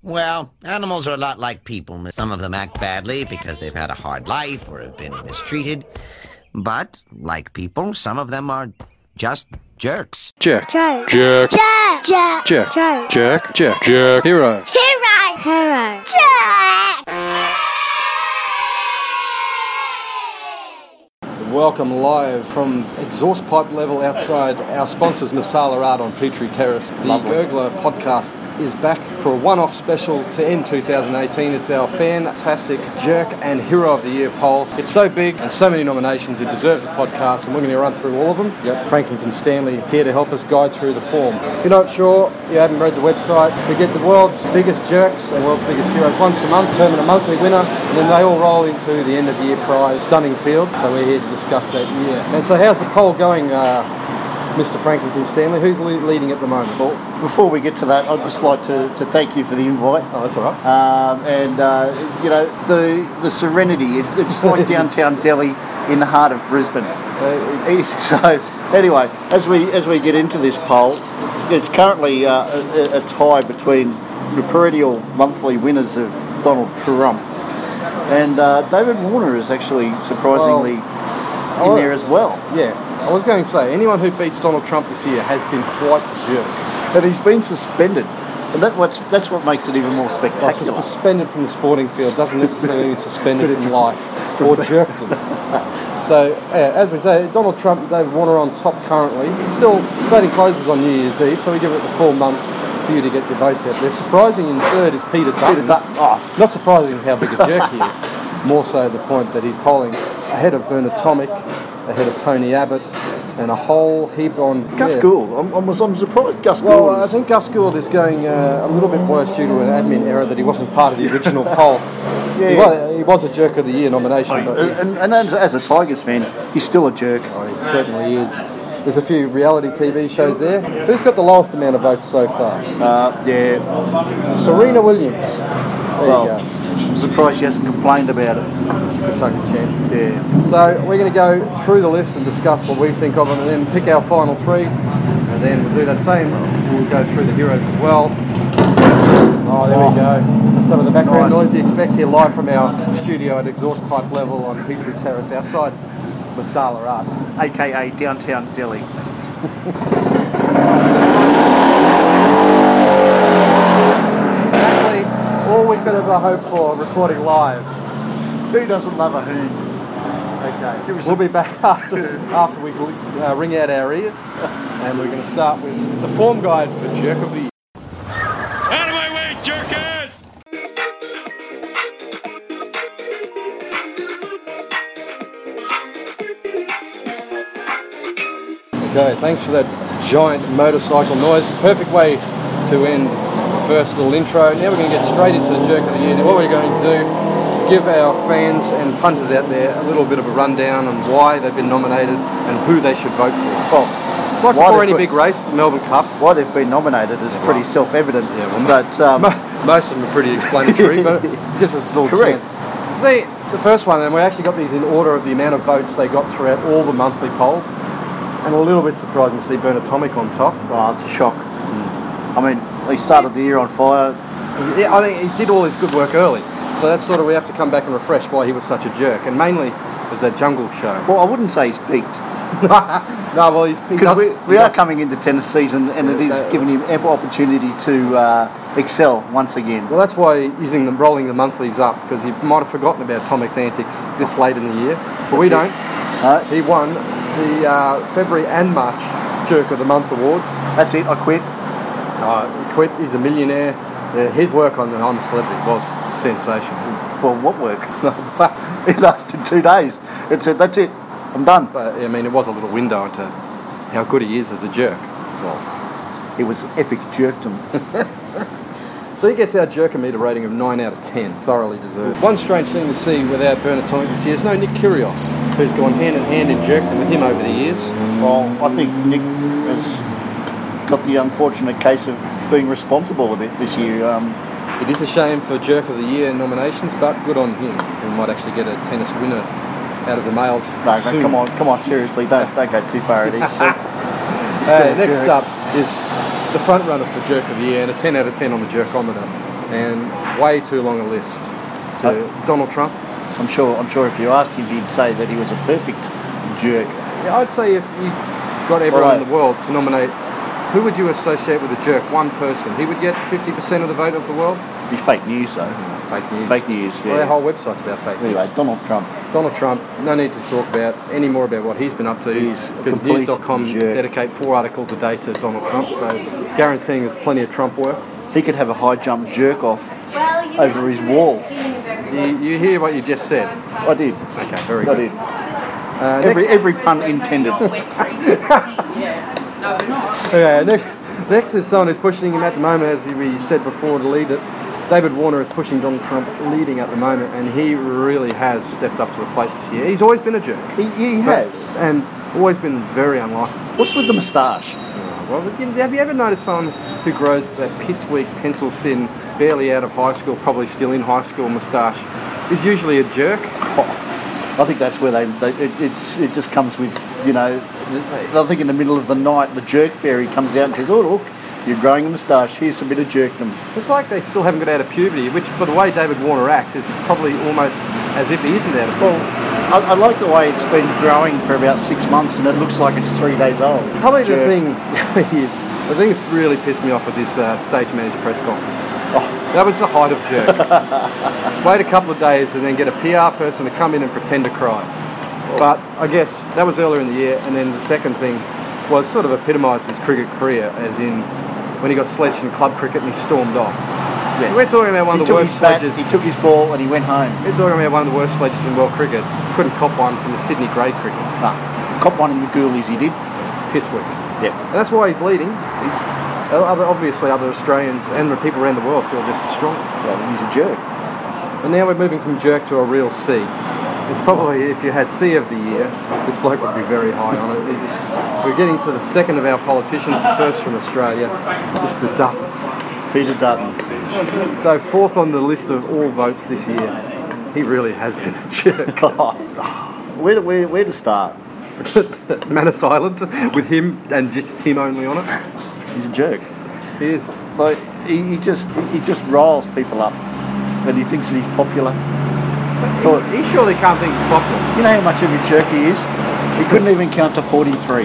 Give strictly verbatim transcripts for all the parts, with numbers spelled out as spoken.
Well, animals are a lot like people. Some of them act badly because they've had a hard life or have been mistreated. But, like people, some of them are just jerks. Jerk. Jerk. Jerk. Jerk. Jerk. Jerk. Jerk. Jerk. Jerk. Jerk. Hero. Hero. Hero. Jerk. Welcome live from exhaust pipe level outside our sponsors Masala Art on Petrie Terrace. The Lovely. Gurgler podcast is back for a one-off special to end two thousand eighteen. It's our fantastic Jerk and Hero of the Year poll. It's so big and so many nominations, it deserves a podcast, and we're going to run through all of them. Yep. Frankington Stanley here to help us guide through the form. If you're not sure, you haven't read the website, we get the world's biggest jerks and world's biggest heroes once a month, determine a monthly winner, and then they all roll into the end of the year prize, Stunning Field. So we're here to discuss that year. And so how's the poll going, uh, Mister Frankington Stanley? Who's le- leading at the moment? Well, before we get to that, I'd just like to, to thank you for the invite. Oh, that's all right. Um, and, uh, you know, the the serenity, it, it's like downtown Delhi in the heart of Brisbane. Uh, So, anyway, as we as we get into this poll, it's currently uh, a, a tie between the perennial monthly winners of Donald Trump. And uh, David Warner is actually surprisingly well, in there as well. Yeah, I was going to say, anyone who beats Donald Trump this year has been quite a jerk. But he's been suspended. And that, what's, that's what makes it even more Well, spectacular. suspended from the sporting field doesn't necessarily mean suspended from life or jerkdom. So, yeah, as we say, Donald Trump and David Warner on top currently. Still, voting closes on New Year's Eve, so we give it the full month for you to get your votes out there. Surprising in third is Peter Dutton. Peter Dutton, oh. Not surprising how big a jerk he is. More so the point that he's polling ahead of Bernard Tomic, ahead of Tony Abbott, and a whole heap on... Gus yeah. Gould. I'm, I'm, I'm surprised Gus Well, Gould I is... think Gus Gould is going uh, a little bit worse due to an admin error that he wasn't part of the original poll. Yeah, he, yeah. Was, he was a Jerk of the Year nomination. And, but and, and as, as a Tigers fan, he's still a jerk. oh, he certainly is. There's a few reality T V shows there. Who's got the lowest amount of votes so far? Uh, yeah. Serena Williams. There Well, you go. I'm surprised she hasn't complained about it. Kentucky champ. Yeah. So we're going to go through the list and discuss what we think of them, and then pick our final three. And then we'll do the same. We'll go through the heroes as well. Oh, there Oh. we go. That's some of the background Nice. noise you expect here live from our studio at exhaust pipe level on Petrie Terrace outside Masala Art. A K A downtown Delhi. Exactly all we could ever hope for recording live. Who doesn't love a hoon? Okay, we'll be back after after we uh, ring out our ears, and we're going to start with the form guide for Jerk of the Year. Out of my way, jerkers! Okay, thanks for that giant motorcycle noise. Perfect way to end the first little intro. Now we're going to get straight into the Jerk of the Year. Now what we're going to do, give our fans and punters out there a little bit of a rundown on why they've been nominated and who they should vote for. Well, Like why before they've any got- big race, the Melbourne Cup. Why they've been nominated is Yeah, pretty right. self-evident. Yeah, well, but um, Mo- most of them are pretty explanatory, but it gives us a little Correct. chance. See, the first one, and we actually got these in order of the amount of votes they got throughout all the monthly polls, and a little bit surprising to see Bernard Tomic on top. oh, it's a shock. I mean, he started the year on fire. Yeah, I think he did all his good work early, so that's sort of we have to come back and refresh why he was such a jerk, and mainly it was that Jungle Show. Well, I wouldn't say he's peaked. No, well, he's he Because does, we, we he are does- coming into tennis season, and Yeah, it is that- giving him ample opportunity to uh, excel once again. Well, that's why using them, rolling the monthlies up, because you might have forgotten about Tomic's antics this late in the year, but we That's don't. it. Uh, He won the uh, February and March Jerk of the Month awards. that's it. I quit. Uh, he quit. He's a millionaire. Yeah. His work on the I'm a Celebrity was sensational. Well, what work? It lasted two days. It said, "That's it. I'm done." But I mean, it was a little window into how good he is as a jerk. Well, It was epic jerkdom. so he gets our Jerkometer rating of nine out of ten, thoroughly deserved. One strange thing to see without Bernard Tomic this year is no Nick Kyrgios, who's gone hand in hand in jerkdom with him over the years. Well, I think Nick has got the unfortunate case of being responsible a bit this year. Um, It is a shame for Jerk of the Year nominations, but good on him. He might actually get a tennis winner out of the males no, no, soon. come on, come on, seriously, don't don't go too far at each. Uh, next up is the front runner for Jerk of the Year, and a ten out of ten on the Jerkometer. and way too long a list to Uh, Donald Trump. I'm sure. I'm sure if you asked him, he'd say that he was a perfect jerk. Yeah, I'd say if you got everyone Right. in the world to nominate, who would you associate with a jerk? One person. He would get fifty percent of the vote of the world? Be fake news though. Fake news. Fake news. Yeah. Well, our whole website's about fake Anyway, news. Donald Trump. Donald Trump, no need to talk about any more about what he's been up to, He's a because complete news dot com jerk. dedicate four articles a day to Donald Trump, so guaranteeing there's plenty of Trump work. He could have a high jump jerk off over his wall. You, you hear what you just said? I did. Okay, very I good. did. Uh, Every next, every pun intended. okay, next, next is someone who's pushing him at the moment, as we said before, to lead it. David Warner is pushing Donald Trump leading at the moment, and he really has stepped up to the plate this year. He's always been a jerk. He, he but- has. And always been very unlikable. What's with the moustache? Well, have you ever noticed someone who grows that piss weak, pencil thin, barely out of high school, probably still in high school moustache, is usually a jerk? I think that's where they, they it, it's, it just comes with, you know, I think in the middle of the night the jerk fairy comes out and says, oh look, you're growing a moustache, here's a bit of jerkdom. It's like they still haven't got out of puberty, which, by the way David Warner acts, is probably almost as if he isn't out of puberty. Well, I, I like the way it's been growing for about six months and it looks like it's three days old. Probably the Jerk. thing is, the thing that really pissed me off at this uh, stage managed press conference. Oh, That was the height of jerk. Wait a couple of days and then get a P R person to come in and pretend to cry. But I guess that was earlier in the year, and then the second thing was sort of epitomised his cricket career, as in when he got sledged in club cricket and he stormed off. yeah. We're talking about one he of the took worst his bat, sledges. he took his ball and he went home. We're talking about one of the worst sledges in world cricket. Couldn't cop one from the Sydney grade cricket. Nah, cop one in the Ghoulies he did. Piss weak. Yeah. And that's why he's leading. He's other, obviously other Australians and the people around the world feel just as strong. Well, he's a jerk. And now we're moving from jerk to a real C. It's probably, if you had C of the year, this bloke would be very high on it. He's- We're getting to the second of our politicians, the first from Australia, Mister Dutton. Peter Dutton. So fourth on the list of all votes this year. He really has been a jerk. where, to, where, where to start? Manus Island, with him and just him only on it. He's a jerk. He is. Like he, he just he just riles people up, and he thinks that he's popular. Thought, He surely can't think he's popular. you know how much of a jerk he is? He couldn't even count to forty-three.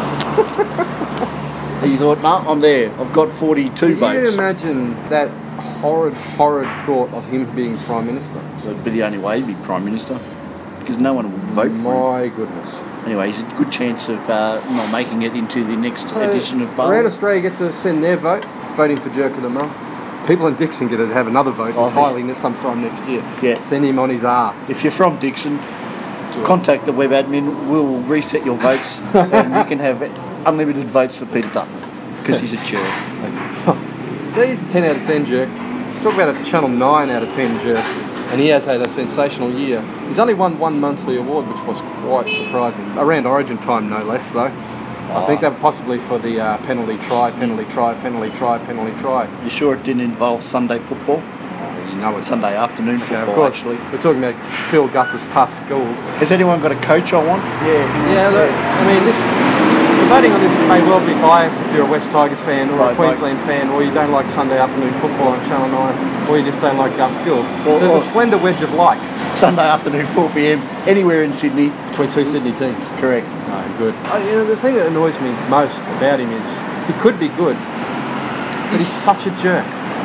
He thought, no, I'm there. I've got forty-two Can you votes. imagine that horrid, horrid thought of him being Prime Minister? That'd be the only way he'd be Prime Minister, because no one would vote for him. My goodness. Anyway, he's a good chance of uh, not making it into the next So, edition of around Parliament. Australia get to send their vote, voting for Jerk of the Month. People in Dixon get to have another vote Oh, entirely sometime next year. Yeah. Send him on his ass. If you're from Dixon, contact the web admin. We'll reset your votes, and you can have unlimited votes for Peter Dutton, because he's a jerk. He's a ten out of ten jerk. Talk about a Channel nine out of ten jerk. And he has had a sensational year. He's only won one monthly award, which was quite surprising. Around Origin time, no less, though. I think that possibly for the uh, penalty try, penalty try, penalty try, penalty try. You sure it didn't involve Sunday football? You know it's Sunday afternoon Okay, football, of course. actually. We're talking about Phil Gus's past gold. Has anyone got a coach I want? Yeah. Yeah, look, I mean, this the voting on this may well be biased if you're a West Tigers fan or Right, a Queensland fan, or you don't like Sunday afternoon football on Channel nine, or you just don't like Gus Gould. Or- So there's or- a slender wedge of like Sunday afternoon, four p.m. anywhere in Sydney. between two Sydney teams. Correct. No, good. Uh, you know, the thing that annoys me most about him is he could be good, but he's such a jerk.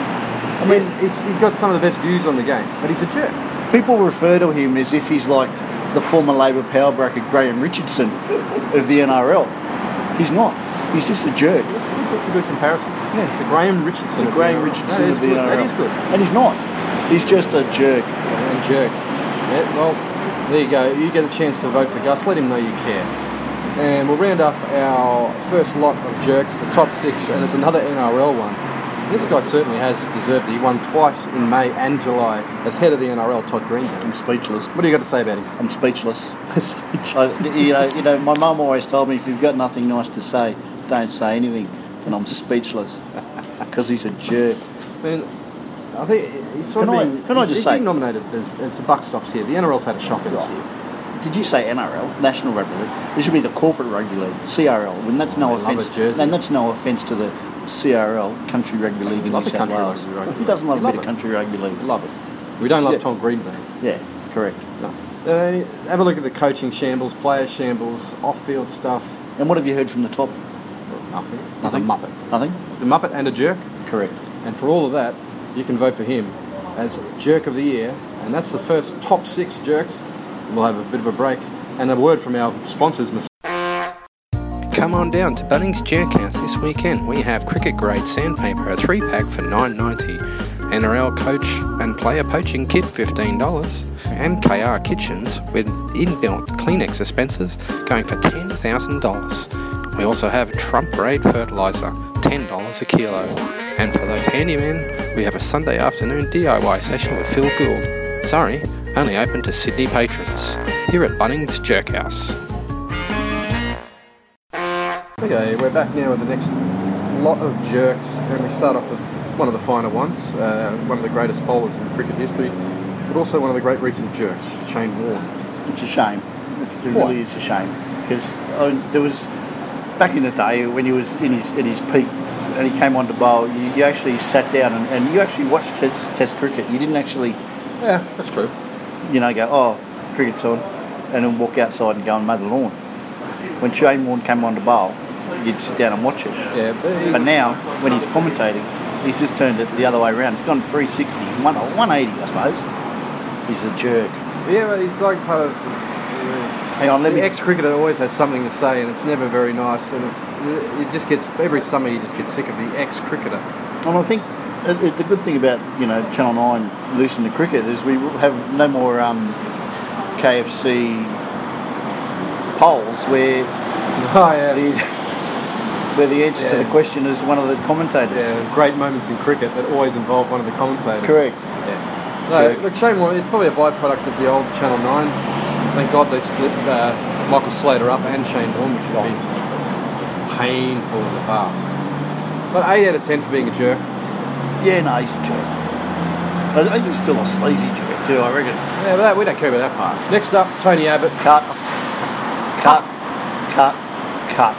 I mean, he's, he's got some of the best views on the game, but he's a jerk. People refer to him as if he's like the former Labor power broker Graham Richardson of the N R L. He's not. He's just a jerk. That's, that's a good comparison. Yeah. The Graham Richardson. The of Graham N R L. Richardson That is of the good. N R L. That is good. And he's not. He's just a jerk. And jerk. Yeah, well, there you go. You get a chance to vote for Gus. Let him know you care. And we'll round up our first lot of jerks, the top six, and it's another N R L one. This guy certainly has deserved it. He won twice in May and July as head of the N R L, Todd Greenberg. I'm speechless. What do you got to say about him? I'm speechless. I, you know, you know, my mum always told me if you've got nothing nice to say, don't say anything. And I'm speechless because he's a jerk. I mean, I think he's sort Can of I- been, can I he's, just he's say- been nominated as, as the buck stops here. The N R L's had a shocker this year. Did you say N R L, National Rugby League? This should be the corporate rugby league, C R L. When that's no I love offence, a jersey. and that's no offence to the C R L, Country Rugby League in Love New the South country Wales. rugby, rugby Who doesn't love league. a bit Love of it. Country Rugby League? Love it. We don't love Yeah. Tom Greenberg. Yeah, correct. No. Uh, have a look at the coaching shambles, player shambles, off-field stuff. And what have you heard from the top? Nothing. He's Nothing? a muppet. Nothing? He's a muppet and a jerk. Correct. And for all of that, you can vote for him as Jerk of the Year. And that's the first top six jerks. We'll have a bit of a break. And a word from our sponsors. Come on down to Bunnings Jerk House this weekend. We have cricket grade sandpaper, a three pack for nine ninety. N R L coach and player poaching kit, fifteen dollars. M K R kitchens with inbuilt Kleenex dispensers going for ten thousand dollars. We also have Trump grade fertilizer, ten dollars a kilo. And for those handymen, we have a Sunday afternoon D I Y session with Phil Gould. Sorry, only open to Sydney patrons. Here at Bunnings Jerk House. Okay, we're back now with the next lot of jerks, and we start off with one of the finer ones, uh, one of the greatest bowlers in cricket history, but also one of the great recent jerks, Shane Warne. It's a shame. It, it Why? really is a shame because uh, there was back in the day when he was in his in his peak and he came on to bowl. You, you actually sat down and, and you actually watched test, test cricket. You didn't actually, Yeah, that's true. you know, go oh cricket's on, and then walk outside and go and mow the lawn. When Shane Warne came on to bowl, you'd sit down and watch it. Yeah, but, he's, But now when he's commentating, he's just turned it the other way around. He's gone three sixty, one eighty, I suppose. He's a jerk. yeah, but he's like part of Hang on, let the me. ex-cricketer always has something to say, and it's never very nice. And it, it just gets every summer you just get sick of the ex-cricketer. And I think uh, the good thing about, you know, Channel nine losing the cricket is we will have no more um, K F C polls where Oh yeah. the where the answer to Yeah. the question is one of the commentators. Yeah, great moments in cricket that always involve one of the commentators. Correct. Yeah. No, So- look, Shane Warne, it's probably a byproduct of the old Channel nine. Thank God they split uh, Michael Slater up and Shane Warne, which would be painful in the past. But eight out of ten for being a jerk. Yeah, no, he's a jerk. I think he's still a sleazy jerk too, I reckon. Yeah, but that, we don't care about that part. Next up, Tony Abbott. Cut. Cut. Cut. Cut.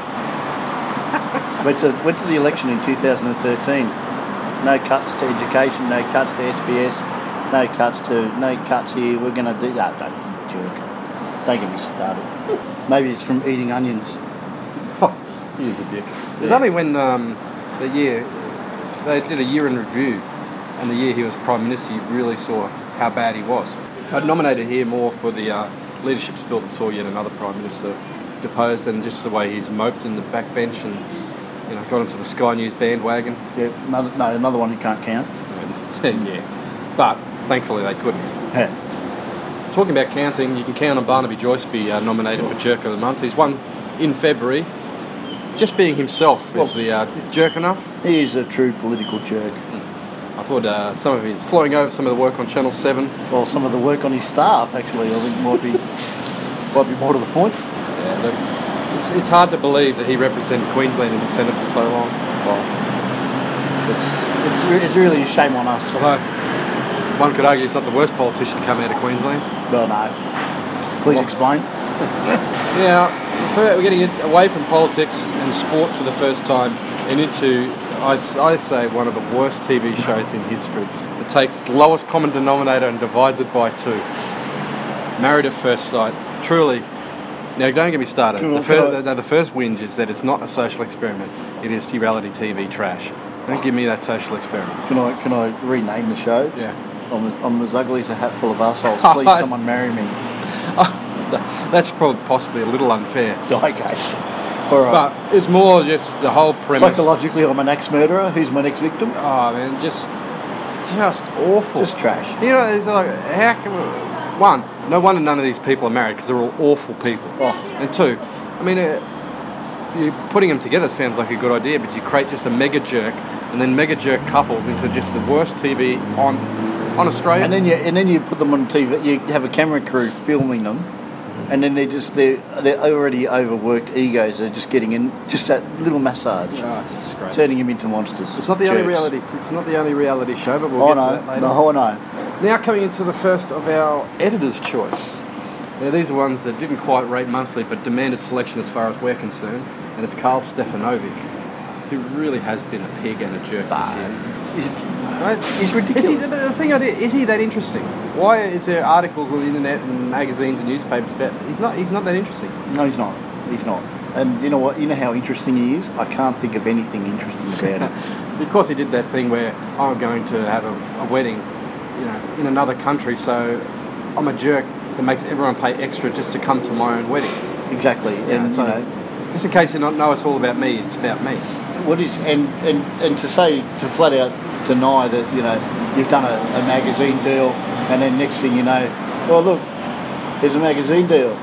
went to went to the election in two thousand thirteen. No cuts to education, no cuts to S B S, no cuts to no cuts here. We're gonna do that. Don't be a jerk. Don't get me started. Maybe it's from eating onions. Oh, he is a dick. It was Yeah. only when um, the year, they did a year in review, and the year he was Prime Minister, you really saw how bad he was. I'd nominated here more for the uh, leadership spill that saw yet another Prime Minister deposed, and just the way he's moped in the backbench and, you know, got into the Sky News bandwagon. Yeah, another, no, another one you can't count. Yeah. But thankfully they couldn't. Yeah. Talking about counting, you can count on Barnaby Joyce to be uh, nominated for Jerk of the Month. He's won in February. Just being himself is Well- the uh, is jerk enough. He is a true political jerk. I thought uh, some of his flowing over some of the work on Channel seven. Well, some of the work on his staff actually, I think might be might be more to the point. Yeah, look, it's it's hard to believe that he represented Queensland in the Senate for so long. Well, it's it's, re- it's really a shame on us. Although one could argue he's not the worst politician to come out of Queensland. Well, no. Please Well- explain. Now, we're getting it away from politics and sport for the first time and into, I, I say, one of the worst T V shows in history. It takes the lowest common denominator and divides it by two. Married at First Sight. Truly. Now, don't get me started. Can I- The, fir- can I- the, the first whinge is that it's not a social experiment. It is reality T V trash. Don't give me that social experiment. Can I can I rename the show? Yeah. I'm as, I'm as ugly as a hat full of assholes. Please, someone marry me. That's probably possibly a little unfair. Okay. All right. But it's more just the whole premise. Psychologically, I'm an axe murderer. Who's my next victim? Oh man, just, just awful. Just trash. You know, it's like, how can we, one, no wonder none of these people are married because they're all awful people. Oh. And two, I mean, uh, you putting them together sounds like a good idea, but you create just a mega jerk and then mega jerk couples into just the worst T V on on Australia. And then you and then you put them on T V. You have a camera crew filming them, and then they just they're they're already overworked egos. They're just getting in just that little massage, Oh, it's disgraceful. turning them into monsters. It's not the only Jerks. reality. It's not the only reality show, but we'll Oh get no, to that later. no, I know. Now coming into the first of our editor's choice. Now these are ones that didn't quite rate monthly, but demanded selection as far as we're concerned, and it's Carl Stefanovic. who really has been a pig and a jerk this year. He's, Right? he's ridiculous. Is he, the thing I did, is he that interesting? Why is there articles on the internet and magazines and newspapers about? He's not. He's not that interesting. No, he's not. He's not. And you know what? You know how interesting he is? I can't think of anything interesting about him. Because he did that thing where I'm going to have a, a wedding, you know, in another country, so I'm a jerk that makes everyone pay extra just to come to my own wedding. Exactly. Yeah, and so, you know, just in case you don't know it's all about me, it's about me. what is and, and and to say to flat out deny that, you know, you've done a, a magazine deal and then next thing you know, oh look, there's a magazine deal.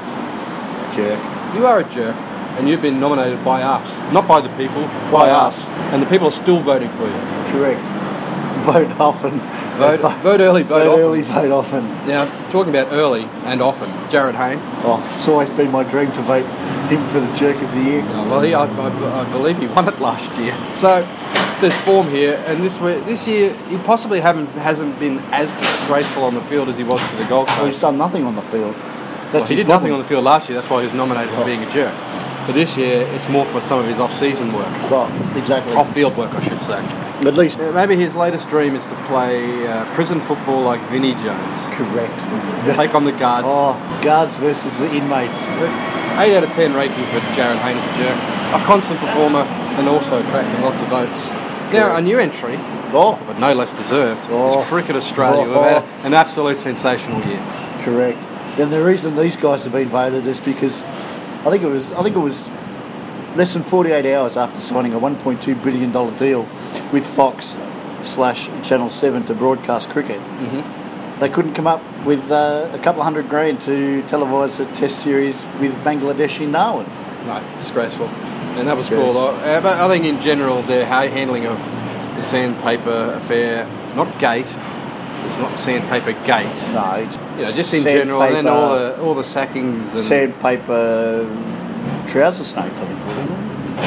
Jerk. You are a jerk, and you've been nominated by us, not by the people, by, By us. us. And the people are still voting for you. Correct. Vote often. Vote, vote early, vote, Vote often. early, vote often. Now, talking about early and often, Jared Hayne. Oh, it's always been my dream to vote him for the jerk of the year. Oh, well, he, I, I, I believe he won it last year. So there's form here, and this way, this year he possibly haven't hasn't been as disgraceful on the field as he was for the Gold Coast. Well, he's done nothing on the field. That's Well, he his did nothing on problem. the field last year. That's why he was nominated for Oh. being a jerk. But this year, it's more for some of his off-season work, Well, exactly. off-field work, I should say. At least. Uh, Maybe his latest dream is to play uh, prison football like Vinnie Jones. Correct. Take on the guards. Oh, guards versus the inmates. eight out of ten rating for Jared Hayne as a jerk. A constant performer and also attracting lots of votes. Now, a new entry, Oh, but no less deserved, Oh. is Cricket Australia. Oh. We've had an absolute sensational year. correct. And the reason these guys have been voted is because I think it was I think it was less than forty-eight hours after signing a one point two billion dollars deal with Fox slash Channel seven to broadcast cricket. Mm-hmm. They couldn't come up with uh, a couple of hundred grand to televise a test series with Bangladesh in Darwin. No, disgraceful. And that was Yeah. cool. Uh, but I think in general, their ha- handling of the sandpaper affair, not gate, it's not sandpaper gate, No, it's you know, just in general, and then sandpaper- all the all the sackings and sandpaper trouser snake, I think. wasn't it?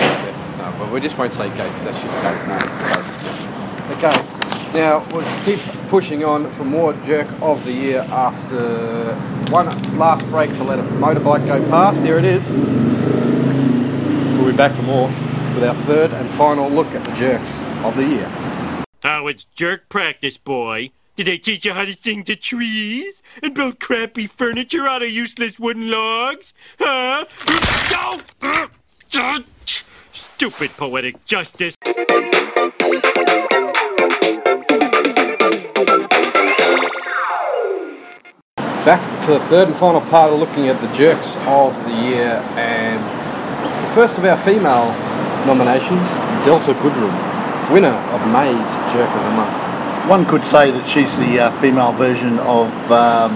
No, but we just won't say gate because that shit's gate's name. Okay, now we'll keep pushing on for more jerk of the year after one last break to let a motorbike go past. Here it is. We'll be back for more with our third and final look at the jerks of the year. Oh, it's jerk practice, boy. Did they teach you how to sing to trees and build crappy furniture out of useless wooden logs? Huh? Oh! Stupid poetic justice. Back for the third and final part of looking at the jerks of the year, and the first of our female nominations, Delta Goodrum, winner of May's Jerk of the Month. One could say that she's the uh, female version of um,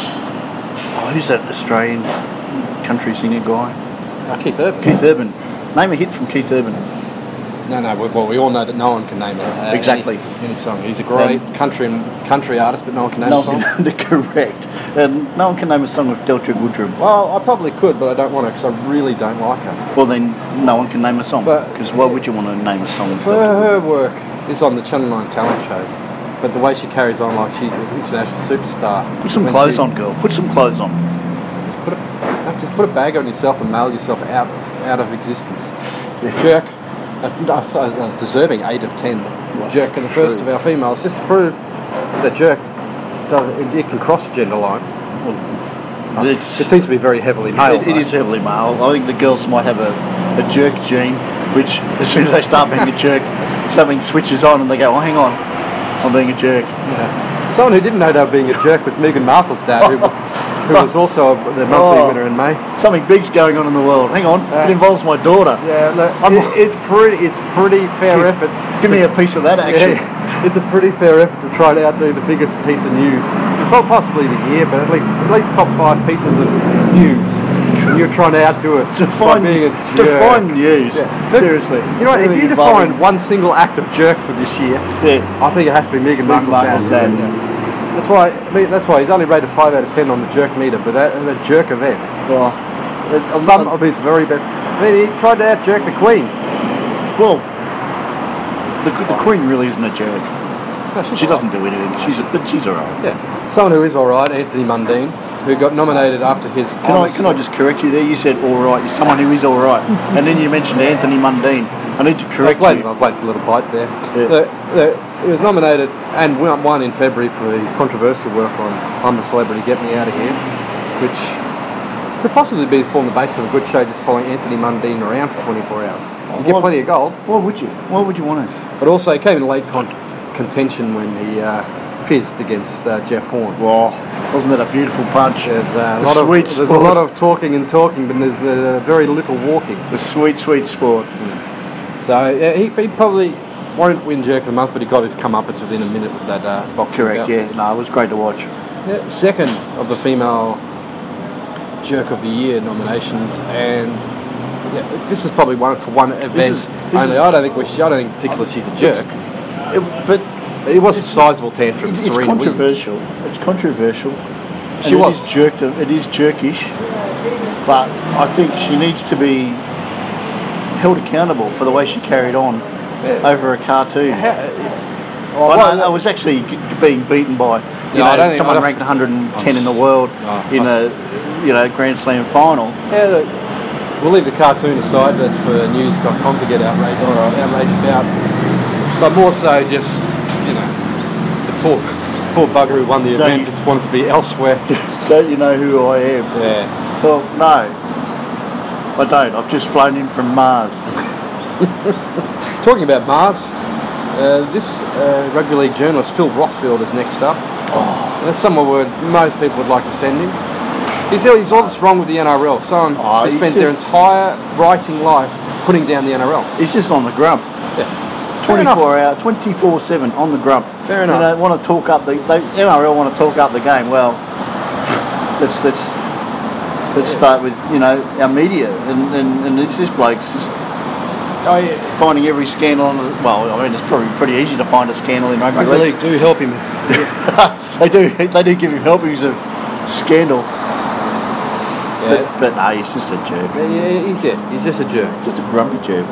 oh, who's that Australian country singer guy? Uh, Keith Urban. Keith Urban. Name a hit from Keith Urban. No, no, we, well, we all know that no one can name it. Uh, Exactly. Any, any song. He's a great Um, country country artist, but no one can name No a song. one can, correct. And no one can name a song of Delta Goodrum. Well, I probably could, but I don't want to because I really don't like her. Well, then no one can name a song. But- Because why would you want to name a song of For Delta her work is on the Channel nine talent shows, but the way she carries on like she's an international superstar. Goodrum? Put some When clothes she's- on, girl. Put some clothes on. Just put, a, no, just put a bag on yourself and mail yourself out out of existence. Yeah. Jerk, a, a, a deserving eight of ten. Well, Jerk, and the first true. of our females, just to prove that Jerk does it, it can cross gender lines. It's, It seems to be very heavily male. it, it is heavily male. I think the girls might have a, a jerk gene, which as soon as they start being a jerk, something switches on and they go, oh, hang on, I'm being a jerk. Yeah. Someone who didn't know they were being a jerk was Meghan Markle's dad, who, who was also the monthly Oh. winner in May. Something big's going on in the world. Hang on, Uh, it involves my daughter. Yeah, look, I'm- it, it's pretty. It's pretty fair Give- effort. Give me a piece of that action. Yeah, it's a pretty fair effort to try to outdo the biggest piece of news, well, possibly the year, but at least at least top five pieces of news. And you're trying to outdo it by Define, being a jerk. define news. Yeah. Look, Seriously. You know what? If Everything you involving- define one single act of jerk for this year, yeah, I think it has to be Meghan Meghan Markle's Markle's dad. dad. Yeah. That's why. I mean, that's why he's only rated five out of ten on the jerk meter, but that the jerk event. well, it's, I'm Some not- of his very best. I mean, he tried to out jerk the Queen. well, the, the Queen really isn't a jerk. No, she's She all doesn't do anything. She's a, but she's alright. right. Yeah. Someone who is all right, Anthony Mundine, who got nominated after his. Can I can I just correct you there? You said all right. You're someone who is all right, and then you mentioned Anthony Mundine. I need to I was correct waiting, you. I was waiting for a little bite there. Yeah. The, the, he was nominated and won won in February for his controversial work on I'm the Celebrity, Get Me Out of Here, which could possibly be form the basis of a good show just following Anthony Mundine around for twenty-four hours. You get Why- plenty of gold, Why would you? Why would you want to? but also he came in late con- contention when he uh, fizzed against uh, Jeff Horn. Wow, wasn't that a beautiful punch? There's, uh, a The lot of, sweet there's a sport. lot of talking and talking, but there's uh, very little walking. The sweet, sweet sport. So yeah, he, he probably won't win Jerk of the Month, but he got his comeuppance within a minute with that uh, boxing Correct, bout. yeah. No, it was great to watch. Yeah, second of the female Jerk of the Year nominations, and yeah, this is probably one for one event is- this only. is- I don't think we. I don't think particularly she's a jerk. It, but It was a sizable tantrum. it, for it's Serena Williams. controversial. It's controversial. She and was. It is, jerked, it is jerkish, but I think she needs to be held accountable for the way she carried on Yeah. over a cartoon. How- I, oh, know, well, I was actually g- being beaten by, you No, I know, don't think- I someone don't- ranked one hundred ten in the world Oh, in a, you know, Grand Slam final. Yeah, look, we'll leave the cartoon aside. That's for news dot com to get outraged, outraged about. But more so, just you know, the poor, poor bugger who won the Don't event you- just wanted to be elsewhere. Don't you know who I am? Yeah. Well, no, I don't. I've just flown in from Mars. Talking about Mars, uh, this uh, rugby league journalist Phil Rothfield is next up. Oh, That's somewhere where most people would like to send him. He's, he's all that's wrong with the N R L. Someone Oh, who he's spends their just- entire writing life putting down the N R L. he's just on the grump. Yeah. Fair enough. twenty-four hour, twenty-four seven on the grump. Fair enough. You know, want to talk up the they, N R L want to talk up the game. Well, let's let's let's start with you know our media and and, and it's this bloke's just Oh, yeah. finding every scandal on the, well, I mean it's probably pretty easy to find a scandal in rugby, Rugby league. league do help him. they do they do give him helpings of scandal. Yeah. But, but no, he's just a jerk. Yeah, yeah, he's yeah, he's just a jerk. Just a grumpy jerk.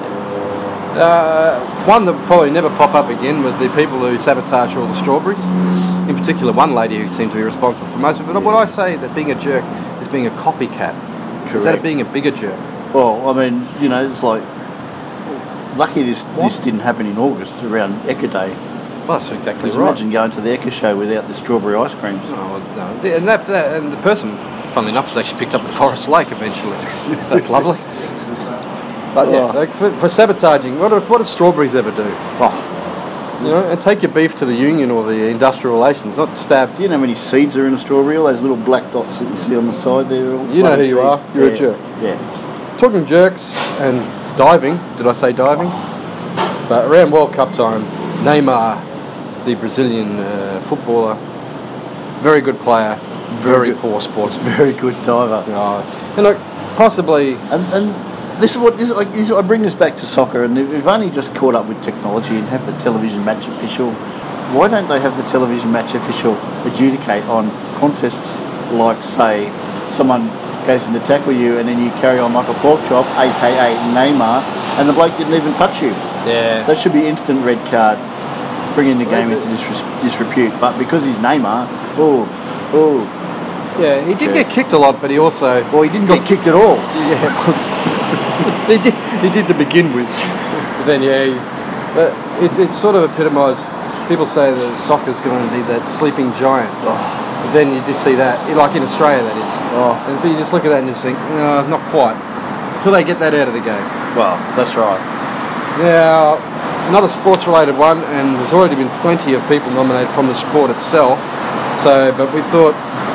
Uh, one that will probably never pop up again was the people who sabotage all the strawberries. In particular, one lady who seemed to be responsible for most of it. But would I say that being a jerk is being a copycat? Is that Correct. being a bigger jerk? Well, I mean, you know, it's like lucky this this didn't happen in August around Eka Day. Well, that's exactly Because right. imagine going to the Eka show without the strawberry ice creams. Oh, no. The- And that, that and the person, funnily enough, has actually picked up the Forest Lake eventually. That's lovely. But yeah, Oh. like for, for sabotaging, what do, what do strawberries ever do? Oh, You know, and take your beef to the union or the industrial relations, not stab. do you know how many seeds are in a strawberry? All those little black dots that you see on the side there. All You know bloody who you seeds. are. You're a Yeah, jerk. Yeah. Talking jerks and diving, did I say diving? But around World Cup time, Neymar, the Brazilian uh, footballer, very good player, very, Very good. poor sportsman. Very good diver. Oh, and look, possibly, And and this is what this is like. This, I bring this back to soccer, and we've only just caught up with technology and have the television match official. Why don't they have the television match official adjudicate on contests like, say, someone goes in to tackle you and then you carry on like a pork chop, aka Neymar, and the bloke didn't even touch you? yeah. That should be instant red card, bringing the game into disres- disrepute. But because he's Neymar, oh, oh, Yeah, he did Yeah. get kicked a lot, but he also well, he didn't get kicked at all. yeah, it was he did he did to begin with. But then yeah, he, but it it sort of epitomised. People say that soccer's going to be that sleeping giant. But then you just see that, like in Australia, that is. Oh, And you just look at that and just think, no, not quite. Until they get that out of the game. well, that's right. Now, another sports-related one, and there's already been plenty of people nominated from the sport itself. So, but we thought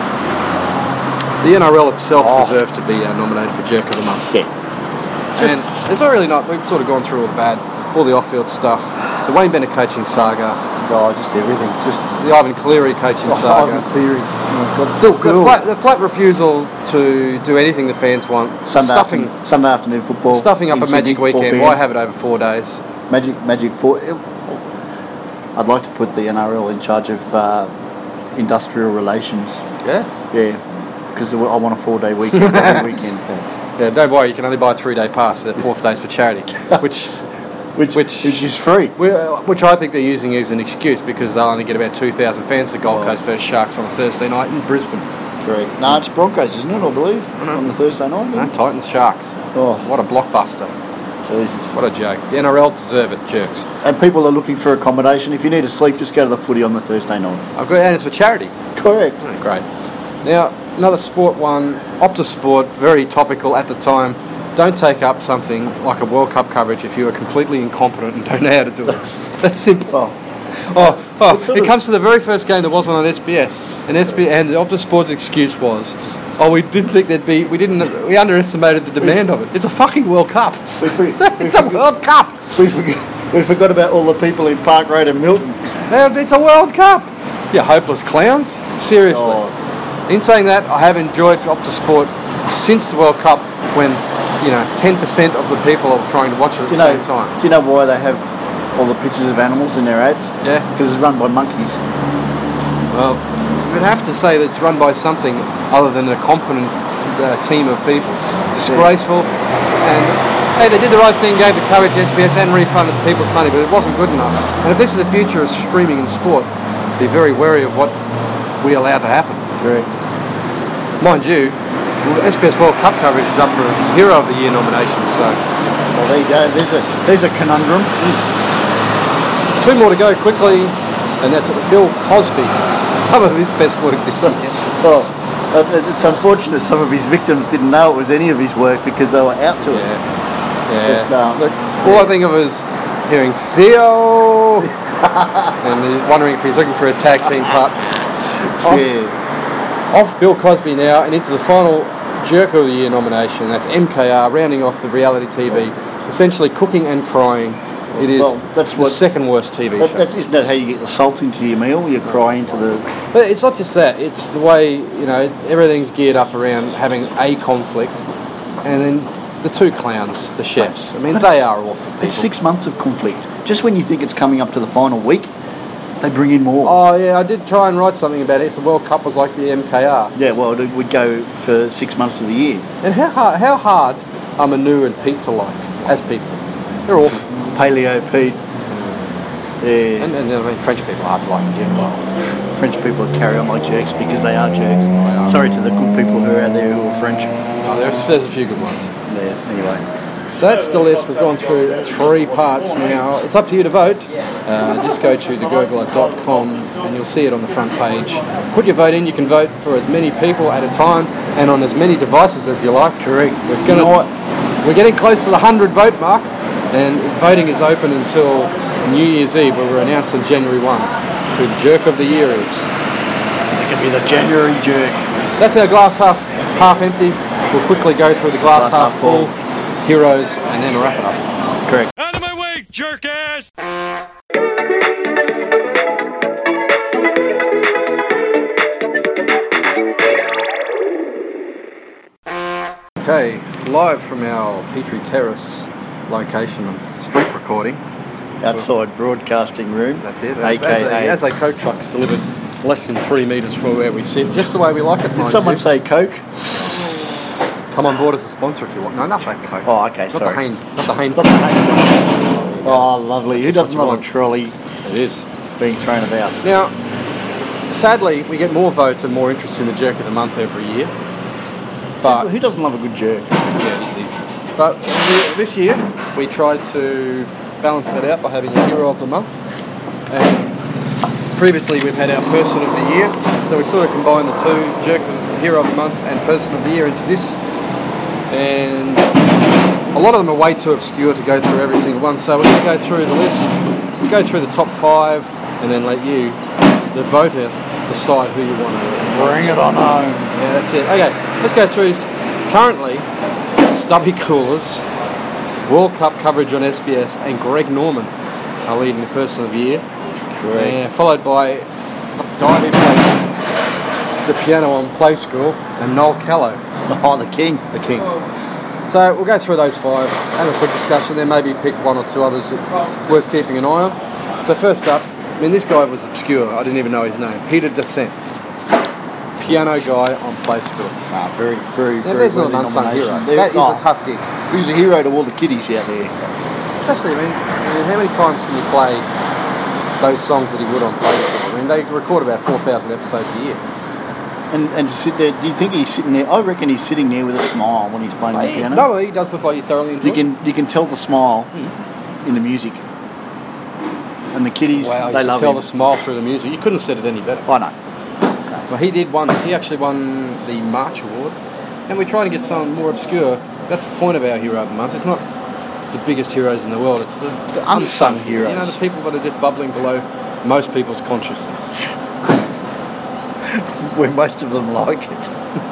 the N R L itself Oh. deserved to be uh, nominated for Jerk of the Month. Yeah. And it's not really not. We've sort of gone through all the bad, all the off-field stuff, the Wayne Bennett coaching saga, Oh, just everything. Just the Ivan Cleary coaching oh, saga. Ivan Cleary. Oh, God. The, Phil the, Gould. flat, the flat refusal to do anything the fans want. Sunday, stuffing, afternoon, Sunday afternoon football. stuffing up in a Sydney, Magic four weekend. p m. Why have it over four days? Magic, Magic four. I'd like to put the N R L in charge of uh, industrial relations. Yeah. Yeah, because I want a four-day weekend every weekend. Yeah, don't worry, you can only buy a three-day pass. The fourth day's for charity, which, Which, Which- which is free. we- uh, which I think they're using as an excuse because they'll only get about two thousand fans to Gold Oh. Coast versus Sharks on a Thursday night in Brisbane. Correct. No, it's Broncos, isn't it? I believe know. on the Thursday night. No, Titans Sharks. Oh, What a blockbuster! Jesus. What a joke. The N R L deserve it, jerks. And people are looking for accommodation. If you need to sleep, just go to the footy on the Thursday night. I've got, and it's for charity. Correct. Oh, great. Now, another sport one, Optus Sport, very topical at the time. Don't take up something like a World Cup coverage if you are completely incompetent and don't know how to do it. That's simple. Oh, Oh, oh It's sort it of- comes to the very first game that wasn't on S B S. And S B S and the Optus Sport's excuse was, oh, we didn't think there'd be, we didn't, we underestimated the demand of it. It's a fucking World Cup. we, for, we, It's a forgot, World Cup. we, forgot, we forgot about all the people in Park Road and Milton. Now, it's a World Cup. You hopeless clowns. Seriously. Oh, In saying that, I have enjoyed Optus Sport since the World Cup when, you know, ten percent of the people are trying to watch it at do the you know, same time. Do you know why they have all the pictures of animals in their ads? Yeah. Because it's run by monkeys. Well, you'd have to say that it's run by something other than a competent uh, team of people. Disgraceful. And, hey, they did the right thing, gave the coverage to S B S and refunded the people's money, but it wasn't good enough. And if this is the future of streaming in sport, be very wary of what we allow to happen. Correct. Mind you, S B S World Cup coverage is up for Hero of the Year nominations, so Well, there you go. There's a there's a conundrum. two more to go quickly, and that's Bill Cosby. Some of his best work this year. Well, uh, it's unfortunate some of his victims didn't know it was any of his work because they were out to it. Yeah. But, um, Look, all I think of is hearing Theo, and wondering if he's looking for a tag team part. Off, Yeah. off Bill Cosby now, and into the final Jerk of the Year nomination. That's M K R, rounding off the reality T V. Essentially cooking and crying. It is Well, that's the what- second worst T V That, show. that's, isn't that how you get the salt into your meal? You cry into the... But it's not just that. It's the way, you know, everything's geared up around having a conflict, and then the two clowns, the chefs. I mean, But they it's- are awful people. It's six months of conflict. Just when you think it's coming up to the final week, they bring in more. Oh yeah, I did try and write something about it. If the World Cup was like the M K R. Yeah, well, it would go for six months of the year. And how hard, how hard are Manu and Pete to like as people? They're awful. Paleo Pete. Yeah. And, and I mean, French people are hard to like in general. French people carry on like jerks because they are jerks. are. Sorry to the good people who are out there who are French. Oh, there's, there's a few good ones. Yeah, anyway. So that's the list. We've gone through three parts now. It's up to you to vote. Uh, just go to the gurgler dot com and you'll see it on the front page. Put your vote in. You can vote for as many people at a time and on as many devices as you like. Correct. We're You gonna, know what? We're getting close to the one hundred vote mark, and voting is open until New Year's Eve, where we're announcing January first who the Jerk of the Year is. It could be the January jerk. That's our glass half half empty. We'll quickly go through the glass, Glass half half full, full. heroes, and then wrap it up. Correct. Out of my way, jerk ass! Okay, live from our Petrie Terrace location of street recording. Outside broadcasting room. That's it. A As, K as, A. a, as a Coke truck's delivered less than three metres from where we sit, just the way we like it. Did mind someone you. say Coke? Come on board as a sponsor if you want. No, not that Coke. Oh, okay, not sorry. The Hain, not the Hain. Not the Hain. Oh, lovely. Who That's doesn't what you love a want. trolley It is. being thrown about? Now, sadly, we get more votes and more interest in the Jerk of the Month every year. But Who doesn't love a good jerk? yeah, it's easy. But we, this year, we tried to balance that out by having a Hero of the Month. And previously, we've had our Person of the Year, so we sort of combined the two, Jerk of Hero of the Month and Person of the Year, into this. And a lot of them are way too obscure to go through every single one, so we're going to go through the list, go through the top five, and then let you, the voter, decide who you want to. Bring it on home. Yeah, that's it. Okay, let's go through. Currently, Stubby Coolers, World Cup coverage on S B S, and Greg Norman are leading the Person of the Year. Correct. Uh, followed by a guy who plays the piano on Play School, and Noel Callow, Oh, the king. the king. So we'll go through those five, have a quick discussion, then maybe pick one or two others that are worth keeping an eye on. So first up, I mean, this guy was obscure. I didn't even know his name. Peter Descent, piano guy on Play School. Ah, very, very, Now, very there's not worthy an unsung nomination. hero. There- That is oh, a tough gig. Who's a hero to all the kiddies out there? Especially, I mean, I mean, how many times can you play those songs that he would on Play School? I mean, they record about four thousand episodes a year. And and to sit there, do you think he's sitting there? I reckon he's sitting there with a smile when he's playing the He, piano. no, he does look like he thoroughly enjoys You can you can tell the smile Hmm. in the music. And the kiddies, it. Wow, you they can love tell him. the smile through the music. You couldn't have said it any better. I know. Well, he did one. He actually won the March Award, and we're trying to get some more obscure. That's the point of our Hero of the Month. It's not the biggest heroes in the world. It's the, The unsung heroes. You know, the people that are just bubbling below most people's consciousness. Where most of them like it.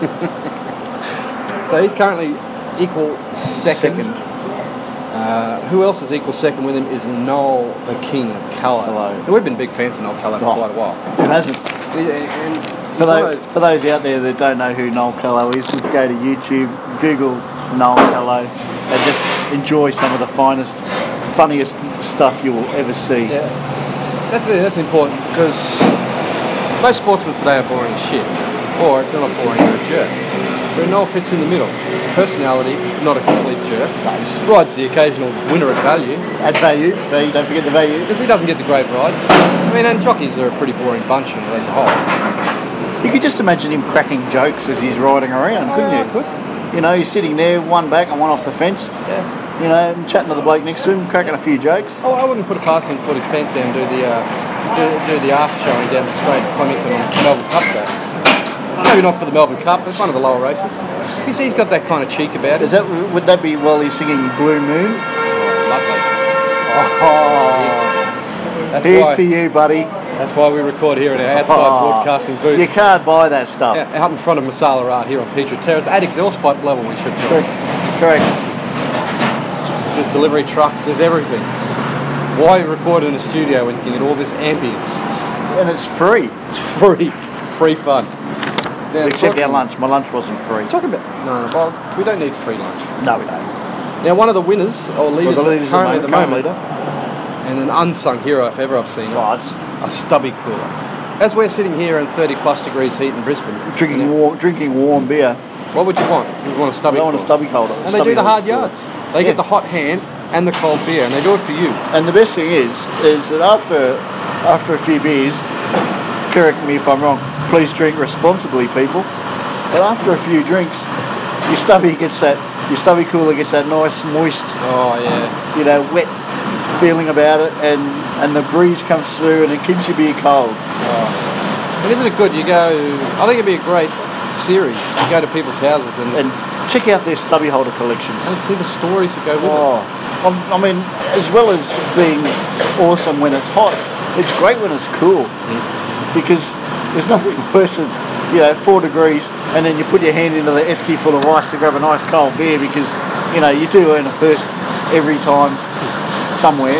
So he's currently equal second. Second. Uh, who else is equal second with him is Noel the King of Callow. Callow. And we've been big fans of Noel Callow for Oh. quite a while. Who hasn't? And, and he's For one of those, those- for those out there that don't know who Noel Callow is, just go to YouTube, Google Noel Callow, and just enjoy some of the finest, funniest stuff you will ever see. Yeah, that's that's important because most sportsmen today are boring as shit, or if they're not boring, they're a jerk. But Noel fits in the middle. Personality, not a complete jerk. Rides the occasional winner at value Add value, value, don't forget the value. because he doesn't get the great rides. I mean, and jockeys are a pretty boring bunch as a whole. You could just imagine him cracking jokes as he's riding around, couldn't Oh, you? I could. You know, he's sitting there, one back and one off the fence, Yeah. you know, and chatting to the bloke next to him, cracking a few jokes. Oh, I wouldn't put it past him to put his pants down and do the uh, do, do the arse showing down the straight at Flemington on Melbourne Cup Day. Maybe not for the Melbourne Cup, but it's one of the lower races. You see, he's got that kind of cheek about him. Is that, would that be while he's singing Blue Moon? Lovely. Oh, That's here's why, to you, buddy. that's why we record here in our outside Oh, broadcasting booth. You can't buy that stuff. Yeah, out in front of Masala Art here on Petra Terrace. At exhaust pipe level, we should Correct. talk. Correct. There's delivery trucks, there's everything. Why record in a studio when you can get all this ambience? And it's free. It's free. Free fun. Now, Except talk- our lunch. My lunch wasn't free. Talk about... No, no, well, we don't need free lunch. No, we don't. Now, one of the winners, or leaders, Well, the leaders currently at at the the moment, moment, current and an unsung hero if ever I've seen it, Oh, it's a stubby cooler. As we're sitting here in thirty plus degrees heat in Brisbane, drinking you know, warm, drinking warm beer. what would you want? You want a I stubby want a cooler. stubby holder. And they Stubby do the hard holder. yards. They Yeah. get the hot hand and the cold beer, and they do it for you. And the best thing is, is that after after a few beers, correct me if I'm wrong, please drink responsibly, people. But after a few drinks, your stubby gets that, your stubby cooler gets that nice, moist, Oh, yeah. you know, wet feeling about it, and and the breeze comes through, and it keeps your beer cold. Oh. And isn't it good? You go, I think it'd be a great series. You go to people's houses and, And check out their stubby holder collections. and see the stories that go with Oh, I'm- I mean, as well as being awesome when it's hot, it's great when it's cool. Because there's nothing worse than, you know, four degrees, and then you put your hand into the esky full of ice to grab a nice cold beer because, you know, you do earn a thirst every time somewhere.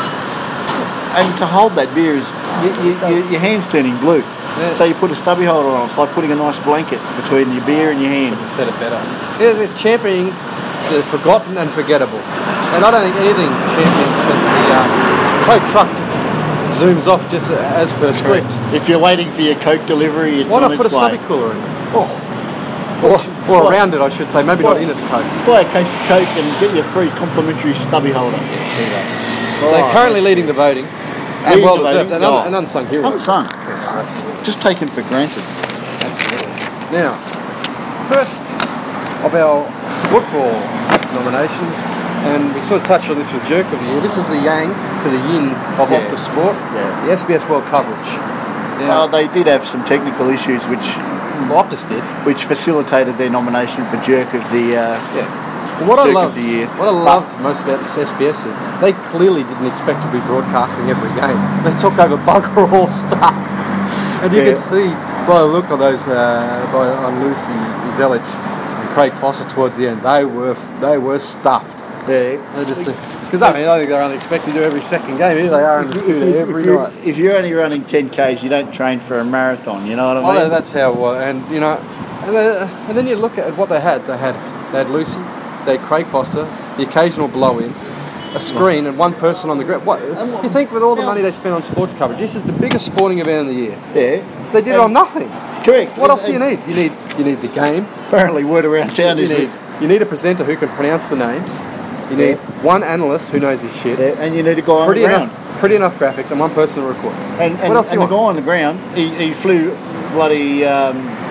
And to hold that beer is, you, you, you, your hand's turning blue. Yeah. So you put a stubby holder on, it's like putting a nice blanket between your beer and your hand. it. Said it better. It's, it's championing the forgotten and forgettable. And I don't think anything champions since the uh, Coke truck zooms off just as per script. If you're waiting for your Coke delivery, it's Why on not put a its way. stubby cooler in it? Oh, Or, or What? around it, I should say. Maybe What? not in it, the Coke. buy a case of Coke and get your free complimentary stubby holder. So Oh, currently that's leading the voting. And Leading well the deserved. voting? An, un- Oh. an unsung hero. Unsung. Just taken for granted. Absolutely. Now, first of our football nominations, and we sort of touched on this with Jerk of the Year. This is the yang to the yin of Yeah. Optus Sport, Yeah. the S B S World coverage. Uh, Now, they did have some technical issues which Optus did. which facilitated their nomination for Jerk of the uh, Yeah. Well, what I Jerk of loved, the Year. what I loved most about this S B S is they clearly didn't expect to be broadcasting every game. They took over bugger all stuff, and you Yeah. could see by the look on those uh, by, on Lucy Zelich and Craig Foster towards the end, they were they were stuffed. Yeah. They just because I mean I think they're only expected to do every second game. Here they are in the If, studio you, every if, you're, night. if you're only running ten Ks, you don't train for a marathon. You know what I mean? Well, that's how it was, and you know, and, uh, and then you look at what they had. They had they had Lucy, they had Craig Foster, the occasional blow-in, a screen, and one person on the ground. What you think with all the money they spent on sports coverage? This is the biggest sporting event of the year. Yeah. They did it And- on nothing. Correct. What else do And- you need? You need you need the game. Apparently, word around town You is need that you need a presenter who can pronounce the names. You need Yeah. one analyst who knows his shit. yeah, and you need a guy Pretty on the enough, ground. pretty enough graphics, and one person to record. And, and, what else do and you the guy want? on the ground, he, he flew bloody um,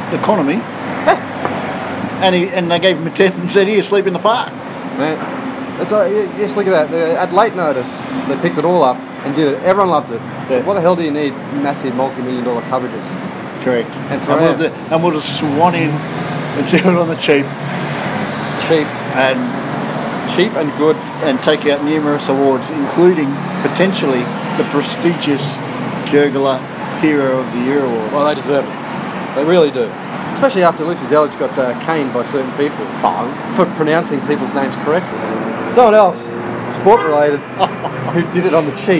economy. and he and they gave him a tent and said, "Here, sleep in the park." Man, that's all, yes, look at that. They, at late notice, they picked it all up and did it. Everyone loved it. So Yeah. what the hell do you need massive multi-million dollar coverages? Correct. And for and, we'll our- do, and we'll just swan in and do it on the cheap Cheap, and cheap and good. and take out numerous awards, including potentially the prestigious Gurgler Hero of the Year award. Well, they deserve it. They really do. Especially after Lucy Zellage got uh, caned by certain people for pronouncing people's names correctly. Someone else, sport-related, who did it on the cheap.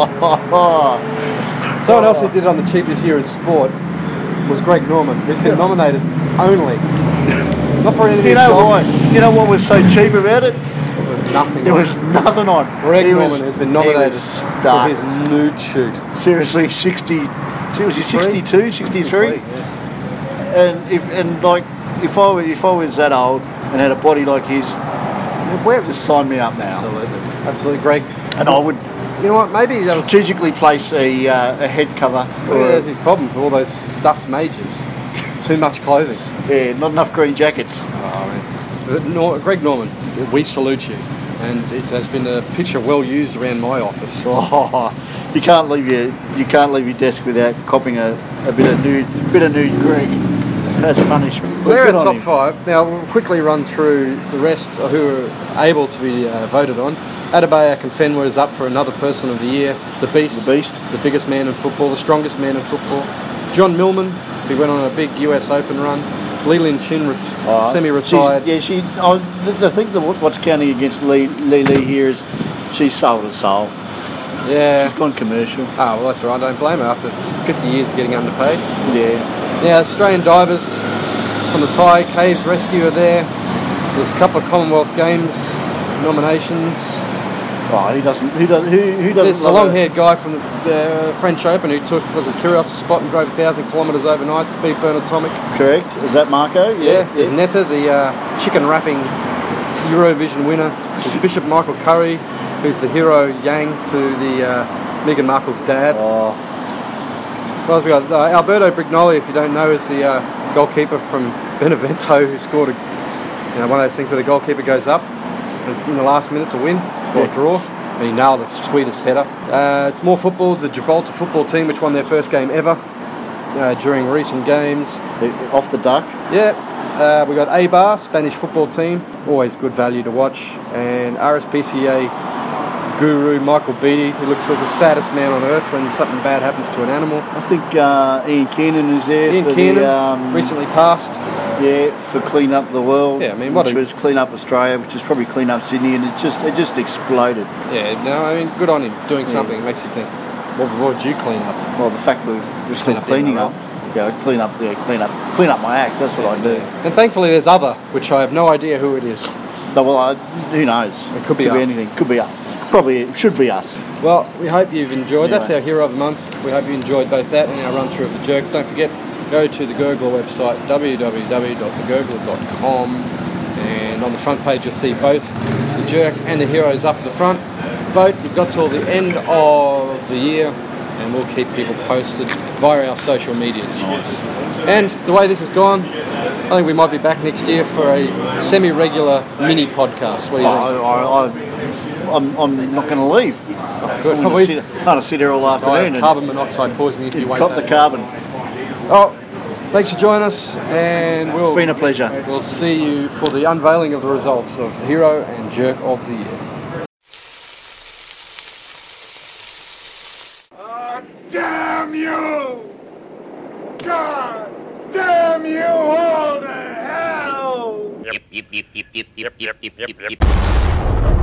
Someone else who did it on the cheap this year in sport was Greg Norman, who's been nominated only. Not for anything. Do you know else. why? You know what was so cheap about it? It was nothing. There on was nothing on. Greg He Norman was- has been he nominated was for stark. his nude shoot. Seriously, sixty. Was he sixty-three? sixty-two, sixty-three? Yeah. And if and like if I were, if I was that old and had a body like his, Where, just sign me up now. absolutely, absolutely, Greg. And I would You know what? Maybe that was strategically place a uh, a head cover. maybe Or that's a, his problem for all those stuffed majors. Too much clothing. yeah, not enough green jackets. Oh, man. But Nor- Greg Norman, we salute you, and it has been a picture well used around my office. Oh, you can't leave your you can't leave your desk without copping a, a bit of nude bit of nude Greg. That's punishment. Well, they're Good at on top him. five. Now, we'll quickly run through the rest who are able to be uh, voted on. Adebayo Akinfenwa is up for another Person of the Year. The Beast. The Beast. The biggest man in football, the strongest man in football. John Millman, who went on a big U S Open run. Li Lin Chin, ret- Oh, semi-retired. she's- Yeah, she. Oh, the, the thing that what's counting against Lee Lee Lee here is she's sold her soul. Yeah. She's gone commercial. Oh, well, that's all right. Don't blame her after fifty years of getting underpaid. Yeah. Now, Australian divers from the Thai Caves Rescue are there. There's a couple of Commonwealth Games nominations. Oh, who doesn't? Who does? Who, who doesn't? There's the love long-haired guy from the, the French Open who took, was a Curiosity spot and drove one thousand kilometres overnight to beat Bernard Tomic. a- Correct. Is that Marco? Yeah, there's Netta, the uh, chicken wrapping Eurovision winner. There's Bishop Michael Curry, who's the hero Yang to the uh, Meghan Markle's dad. Oh, What else we got? Uh, Alberto Brignoli, if you don't know, is the uh, goalkeeper from Benevento who scored a, you know, one of those things where the goalkeeper goes up in the last minute to win or Yeah. draw, and he nailed the sweetest header. Uh, more football, the Gibraltar football team, which won their first game ever uh, during recent games. off the duck. Yeah, uh, we got A B A R, Spanish football team, always good value to watch, and R S P C A guru Michael Beattie, who looks like the saddest man on earth when something bad happens to an animal. I think uh, Ian Kiernan is there Ian for Kiernan, the um, recently passed. yeah for clean up the world. Yeah, I mean, what which a- was clean up Australia, which is probably clean up Sydney, and it just it just exploded. Yeah, no, I mean, good on him doing Yeah. something. It makes you think, what, what would you clean up? Well, the fact we're, we're still Clean up the cleaning N R up. L. Yeah, I'd clean up the clean up clean up my act. That's what I do. And thankfully, there's other, which I have no idea who it is. No, well, I, who knows? It could be us. anything. Could be us. Probably it should be us. Well, we hope you've enjoyed. That's Anyway. our Hero of the Month. We hope you enjoyed both that and our run through of the jerks. Don't forget, go to the Gurgler website, w w w dot the gurgler dot com, and on the front page you'll see both the jerk and the heroes up at the front. Vote. We've got till the end of the year, and we'll keep people posted via our social medias. And the way this has gone, I think we might be back next year for a semi-regular mini podcast. What do you I, think? I, I, I'm, I'm not going to leave. Good. I'm going to sit, I'm gonna sit here all afternoon and Carbon monoxide poisoning if you wait. cop the that carbon. Oh, thanks for joining us, and we'll It's been a pleasure. we'll see you for the unveiling of the results of Hero and Jerk of the Year. Ah, damn you! God damn you all to hell! Yep, yep, yep, yep, yep, yep, yep, yep, yep.